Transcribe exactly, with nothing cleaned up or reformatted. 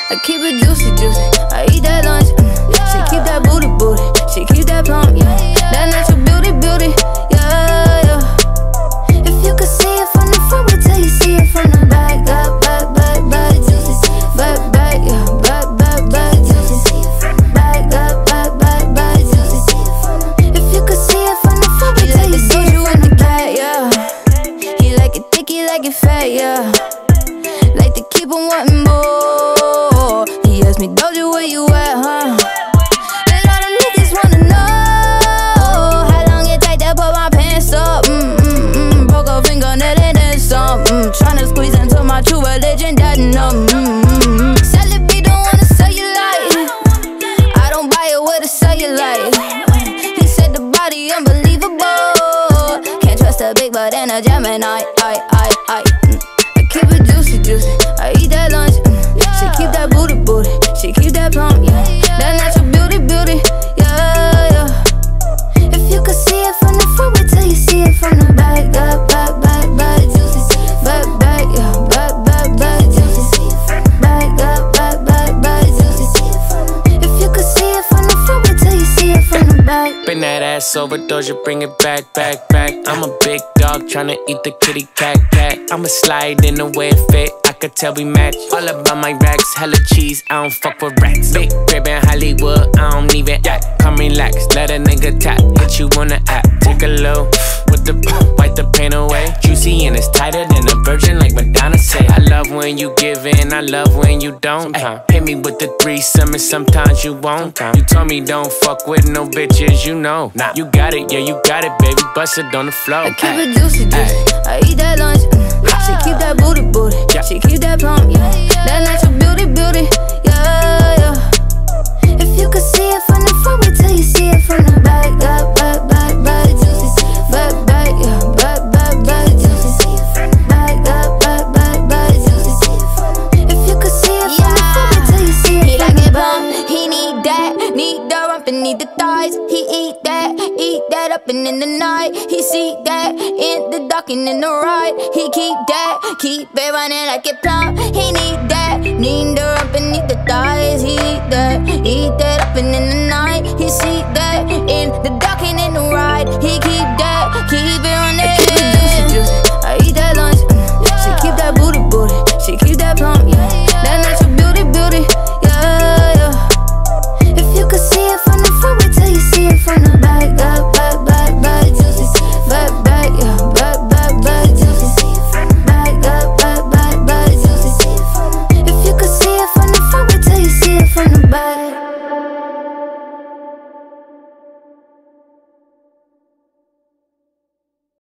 I keep it juicy, juicy. I eat that lunch. Mm. She keep that booty, booty. She keep that plump, yeah. That natural beauty, beauty, yeah, yeah. If you could see it from the front, wait till you see it from the back. Up, back, back, back, juicy. Back, back, yeah. Back, back, back, juicy. Back, up, back, back, back, juicy. If you could see it from the front, wait till you see it from the back, yeah. He like it thick, he like it fat, yeah. Like to keep on wanting more. He asked me, Doja, where you at, huh? And all the niggas wanna know how long it take to put my pants up. Mm, mm, mm. Broke a fingernail and then some. Mm. Tryna squeeze into my true religion, that no. Mm, mm, mm. Celebrate, don't wanna sell you like. I don't buy it with a cellulite. He said the body unbelievable. Can't trust a big butt and a Gemini. I, I, I. Mm. Keep it juicy, juicy. I eat that lunch. Mm. She keep that booty, booty. She keep that plump, yeah. That natural beauty, beauty, yeah, yeah. If you could see it from the front, wait till you see it from the back. Up, back, back, back, juicy. Back, back, yeah. Back, back, back, juicy. Back, up, back, back, back, juicy. If you could see it from the front, wait till you see it from the back. Bring that ass over, Doja, bring it back, back, back. I'm a big dog tryna eat the kitty cat, cat. I'ma slide in the way it fit, I could tell we match. All about my racks, hella cheese, I don't fuck with rats. Big crib in Hollywood, I don't even act. Come relax, let a nigga tap, hit you on the app. Take a low, with the, wipe the pain away. Juicy and it's tighter than a virgin, like Madonna say. I love when you give in, I love when you don't. Ay, hit me with the threesome and sometimes you won't. You told me don't fuck with no bitches, you know. Nah, you got it, yeah, you got it, baby, bust it on the floor. I keep it juicy, juicy. I eat that lunch. Mm. She keep that booty, booty. She keep that plump, yeah. That natural beauty, beauty, yeah, yeah. If you could see it from the front, wait till you see it from the back. Up, back, back, back, juicy. Back, back, yeah. Back, back, back, juicy. Back, up, back, back, back, juicy. If you could see it from the front, wait till you see it from the back. He like it bump, he need that. Need the rump and need the thighs. He eat that, eat that up and in the night. He see that in the dark and in the ride. He keep that, keep it running like it plump. He need that, need the rump and need the thighs. He eat that, eat that up and in the night.